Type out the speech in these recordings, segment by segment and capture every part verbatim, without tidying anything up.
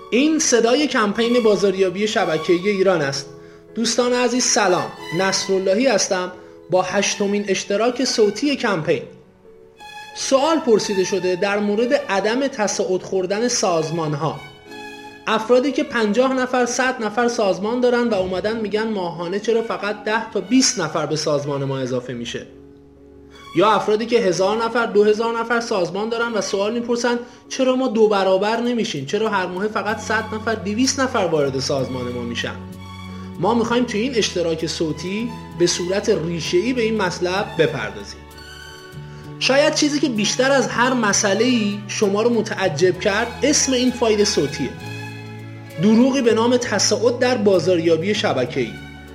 این صدای کمپین بازاریابی شبکه‌ای ایران است. دوستان عزیز سلام، نصراللهی هستم با هشتمین اشتراک صوتی کمپین. سوال پرسیده شده در مورد عدم تصاعد خوردن سازمان ها. افرادی که پنجاه نفر صد نفر سازمان دارن و اومدن میگن ماهانه چرا فقط ده تا بیست نفر به سازمان ما اضافه میشه، یا افرادی که هزار نفر دو هزار نفر سازمان دارن و سوال میپرسن چرا ما دو برابر نمیشیم، چرا هر ماه فقط صد نفر دویست نفر وارد سازمان ما میشن. ما میخوایم توی این اشتراک صوتی به صورت ریشه‌ای به این مطلب بپردازیم. شاید چیزی که بیشتر از هر مسئله‌ای شما رو متعجب کرد اسم این فایل صوتیه. دروغی به نام تصاعد در بازاریابی شبکه‌ای.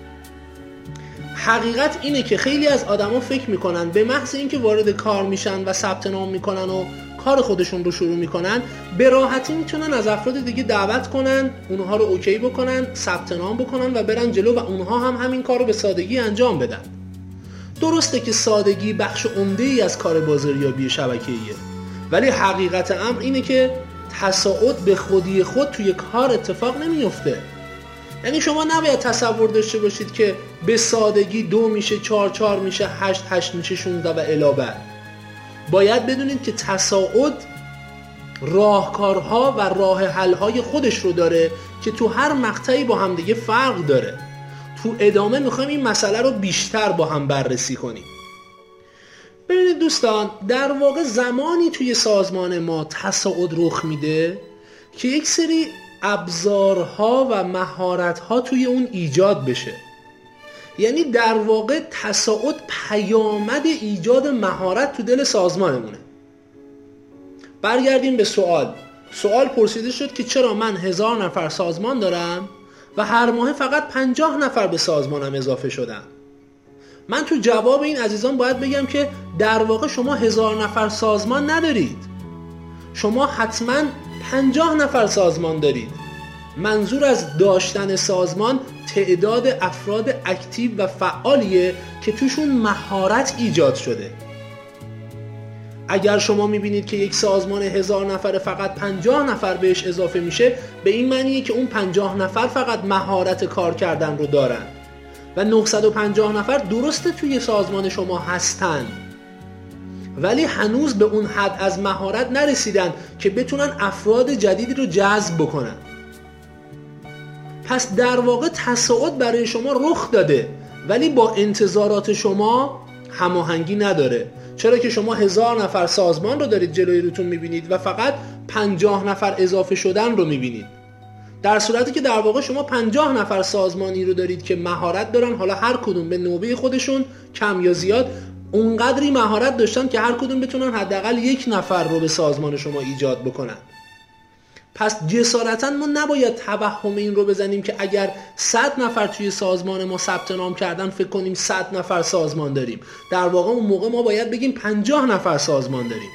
حقیقت اینه که خیلی از آدما فکر میکنن به محض اینکه وارد کار میشن و ثبت نام میکنن و کار خودشون رو شروع میکنن به راحتی میتونن از افراد دیگه دعوت کنن، اونها رو اوکی بکنن، ثبت نام بکنن و برن جلو و اونها هم همین کار رو به سادگی انجام بدن. درسته که سادگی بخش عمده‌ای از کار بازاریابی شبکه‌ایه، ولی حقیقت امر اینه که تصاعد به خودی خود توی کار اتفاق نمیفته. یعنی شما نباید تصور داشته باشید که به سادگی دو میشه، چار چار میشه، هشت هشت میشه، شونزده و الی بعد. باید بدونید که تصاعد راهکارها و راه حل‌های خودش رو داره که تو هر مقطعی با هم دیگه فرق داره. تو ادامه میخوایم این مسئله رو بیشتر با هم بررسی کنیم. ببینید دوستان، در واقع زمانی توی سازمان ما تصاعد رخ میده که یک سری ابزارها و مهارتها توی اون ایجاد بشه. یعنی در واقع تصاعد پیامد ایجاد مهارت تو دل سازمانمونه. برگردیم به سوال. سوال پرسیده شد که چرا من هزار نفر سازمان دارم و هر ماه فقط پنجاه نفر به سازمانم اضافه شدن. من تو جواب این عزیزان باید بگم که در واقع شما هزار نفر سازمان ندارید، شما حتما پنجاه نفر سازمان دارید. منظور از داشتن سازمان تعداد افراد اکتیو و فعالیه که توشون مهارت ایجاد شده. اگر شما میبینید که یک سازمان هزار نفر فقط پنجاه نفر بهش اضافه میشه، به این معنیه که اون پنجاه نفر فقط مهارت کار کردن رو دارن و نهصد و پنجاه نفر درسته توی سازمان شما هستن، ولی هنوز به اون حد از مهارت نرسیدن که بتونن افراد جدیدی رو جذب بکنن. پس در واقع تصاعد برای شما رخ داده ولی با انتظارات شما هماهنگی نداره، چرا که شما هزار نفر سازمان رو دارید جلوی روتون میبینید و فقط پنجاه نفر اضافه شدن رو میبینید، در صورتی که در واقع شما پنجاه نفر سازمانی رو دارید که مهارت دارن، حالا هر کدوم به نوبه خودشون کم یا زیاد اونقدری مهارت داشتن که هر کدوم بتونن حداقل یک نفر رو به سازمان شما ایجاد بکنن. پس جسارتا ما نباید توهم این رو بزنیم که اگر صد نفر توی سازمان ما ثبت نام کردن فکر کنیم صد نفر سازمان داریم. در واقع اون موقع ما باید بگیم پنجاه نفر سازمان داریم.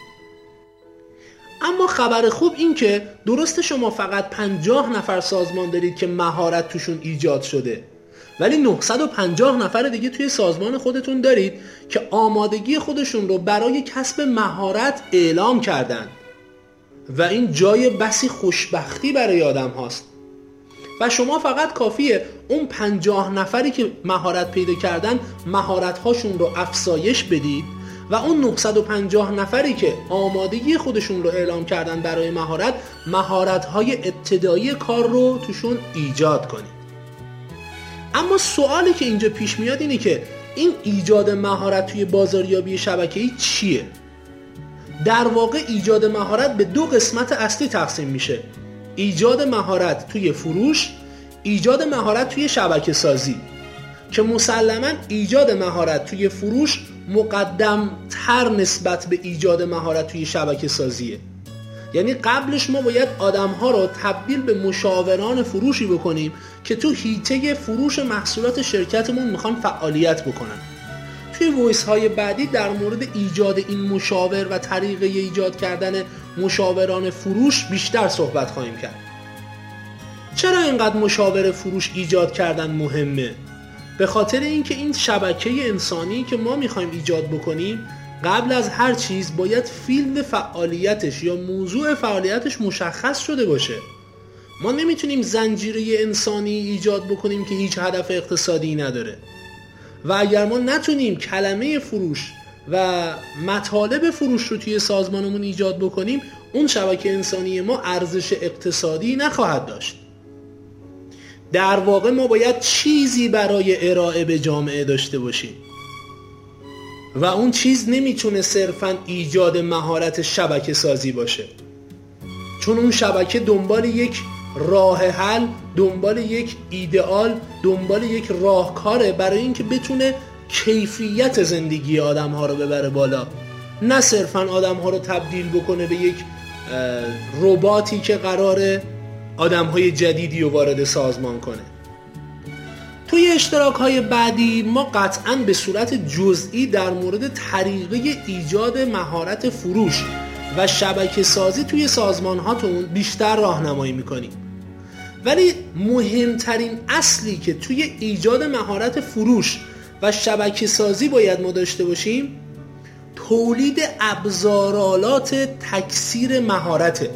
اما خبر خوب این که درسته شما فقط پنجاه نفر سازمان دارید که مهارت توشون ایجاد شده، ولی نهصد و پنجاه نفر دیگه توی سازمان خودتون دارید که آمادگی خودشون رو برای کسب مهارت اعلام کردن و این جای بسی خوشبختی برای آدم هاست و شما فقط کافیه اون پنجاه نفری که مهارت پیدا کردن مهارت هاشون رو افزایش بدید و اون نهصد و پنجاه نفری که آمادگی خودشون رو اعلام کردن برای مهارت، مهارت های ابتدایی کار رو توشون ایجاد کنید. اما سوالی که اینجا پیش میاد اینه که این ایجاد مهارت توی بازاریابی شبکه‌ای چیه؟ در واقع ایجاد مهارت به دو قسمت اصلی تقسیم میشه: ایجاد مهارت توی فروش، ایجاد مهارت توی شبکه سازی، که مسلماً ایجاد مهارت توی فروش مقدم تر نسبت به ایجاد مهارت توی شبکه سازیه. یعنی قبلش ما باید آدم ها رو تبدیل به مشاوران فروشی بکنیم که تو حیطه فروش محصولات شرکتمون میخوان فعالیت بکنن. توی وایس های بعدی در مورد ایجاد این مشاور و طریقه ایجاد کردن مشاوران فروش بیشتر صحبت خواهیم کرد. چرا اینقدر مشاور فروش ایجاد کردن مهمه؟ به خاطر اینکه این شبکه انسانی که ما میخوایم ایجاد بکنیم قبل از هر چیز باید فیلد فعالیتش یا موضوع فعالیتش مشخص شده باشه. ما نمیتونیم زنجیره انسانی ایجاد بکنیم که هیچ هدف اقتصادی نداره و اگر ما نتونیم کلمه فروش و مطالب فروش رو توی سازمانمون ایجاد بکنیم، اون شبکه انسانی ما ارزش اقتصادی نخواهد داشت. در واقع ما باید چیزی برای ارائه به جامعه داشته باشیم و اون چیز نمیتونه صرفاً ایجاد مهارت شبکه سازی باشه، چون اون شبکه دنبال یک راه حل، دنبال یک ایدئال، دنبال یک راهکاره برای اینکه بتونه کیفیت زندگی آدم ها رو ببره بالا، نه صرفاً آدم ها رو تبدیل بکنه به یک رباتی که قراره آدم های جدیدی رو وارد سازمان کنه. توی اشتراک های بعدی ما قطعاً به صورت جزئی در مورد طریقه ایجاد مهارت فروش و شبکه سازی توی سازمان هاتون بیشتر راهنمایی میکنیم، ولی مهمترین اصلی که توی ایجاد مهارت فروش و شبکه سازی باید ما داشته باشیم تولید ابزارآلات تکثیر مهارته.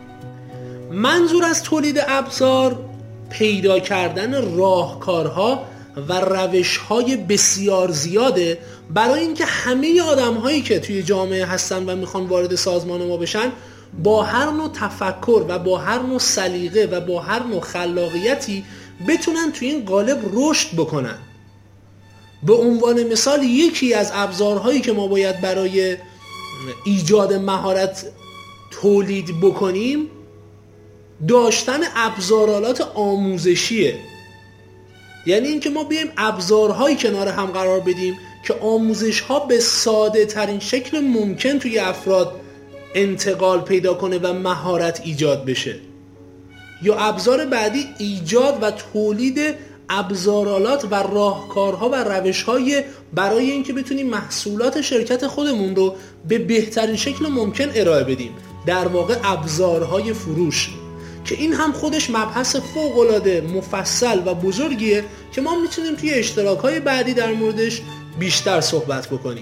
منظور از تولید ابزار پیدا کردن راهکارها و روشهای بسیار زیاده برای اینکه همه آدم‌هایی که توی جامعه هستن و میخوان وارد سازمان ما بشن با هر نوع تفکر و با هر نوع سلیقه و با هر نوع خلاقیتی بتونن توی این قالب رشد بکنن. به عنوان مثال یکی از ابزارهایی که ما باید برای ایجاد مهارت تولید بکنیم داشتن ابزارآلات آموزشیه. یعنی اینکه ما بیایم ابزارهایی کنار هم قرار بدیم که آموزش‌ها به ساده ترین شکل ممکن توی افراد انتقال پیدا کنه و مهارت ایجاد بشه. یا ابزار بعدی ایجاد و تولید ابزارآلات و راهکارها و روش‌های برای اینکه بتونیم محصولات شرکت خودمون رو به بهترین شکل ممکن ارائه بدیم، در واقع ابزارهای فروش، که این هم خودش مبحث فوق‌العاده مفصل و بزرگیه که ما میتونیم توی اشتراک‌های بعدی در موردش بیشتر صحبت بکنیم.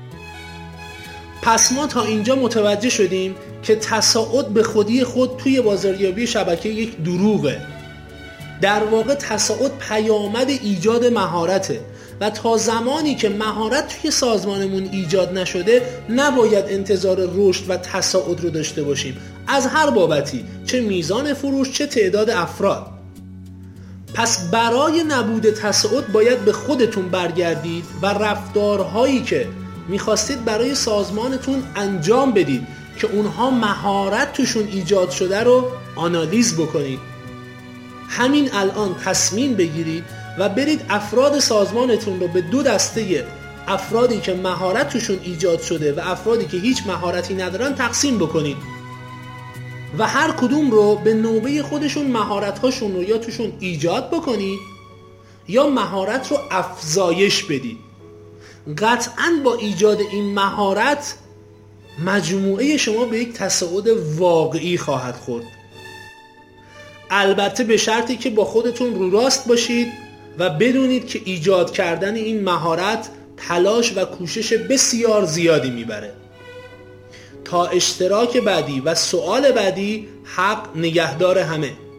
پس ما تا اینجا متوجه شدیم که تصاعد به خودی خود توی بازاریابی شبکه یک دروغه. در واقع تصاعد پیامد ایجاد مهارته و تا زمانی که مهارت توی سازمانمون ایجاد نشده نباید انتظار رشد و تصاعد رو داشته باشیم، از هر بابتی، چه میزان فروش چه تعداد افراد. پس برای نبود تصاعد باید به خودتون برگردید و رفتارهایی که میخواستید برای سازمانتون انجام بدید که اونها مهارت توشون ایجاد شده رو آنالیز بکنید. همین الان تصمیم بگیرید و برید افراد سازمانتون رو به دو دسته افرادی که مهارت توشون ایجاد شده و افرادی که هیچ مهارتی ندارن تقسیم بکنید و هر کدوم رو به نوبه خودشون مهارت‌هاشون رو یا توشون ایجاد بکنید یا مهارت رو افزایش بدید. قطعاً با ایجاد این مهارت مجموعه شما به یک تصاعد واقعی خواهد خورد. البته به شرطی که با خودتون رو راست باشید و بدونید که ایجاد کردن این مهارت تلاش و کوشش بسیار زیادی میبره. تا اشتراک بعدی و سوال بعدی، حق نگهدار همه.